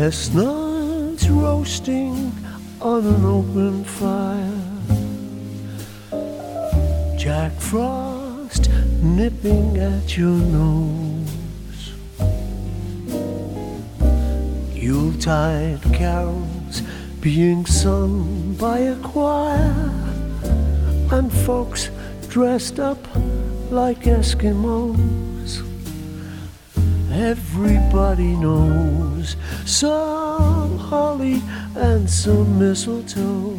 Chestnuts roasting on an open fire, Jack Frost nipping at your nose, Yuletide carols being sung by a choir, and folks dressed up like Eskimos. Everybody knows some holly and some mistletoe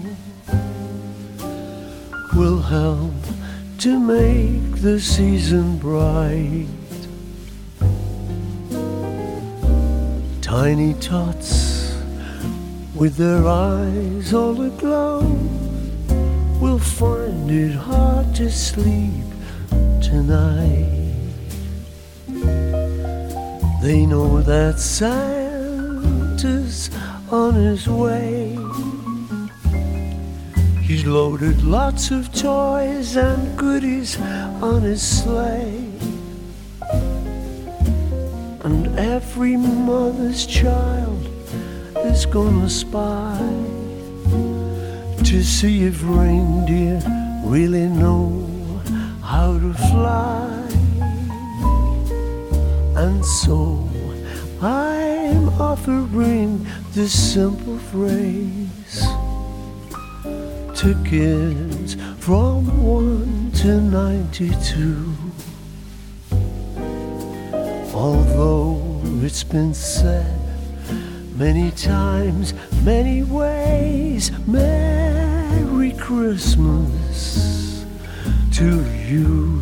will help to make the season bright. Tiny tots with their eyes all aglow will find it hard to sleep tonight. They know that Santa's on his way. He's loaded lots of toys and goodies on his sleigh, and every mother's child is gonna spy to see if reindeer really know how to fly. And so I'm offering this simple phrase to kids from 1 to 92. Although it's been said many times, many ways, Merry Christmas to you.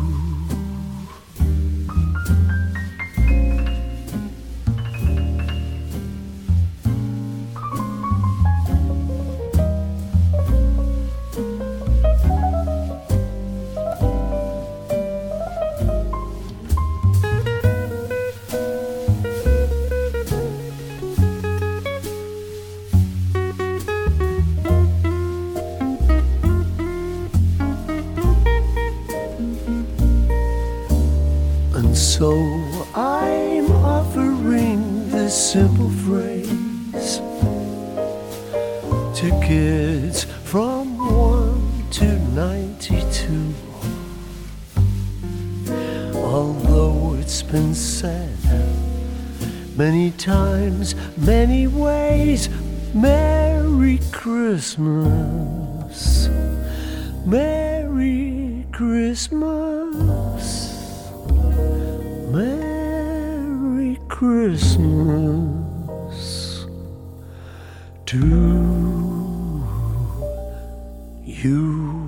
So I'm offering this simple phrase to kids from 1 to 92. Although it's been said many times, many ways, Merry Christmas, Merry Christmas, Merry Christmas to you.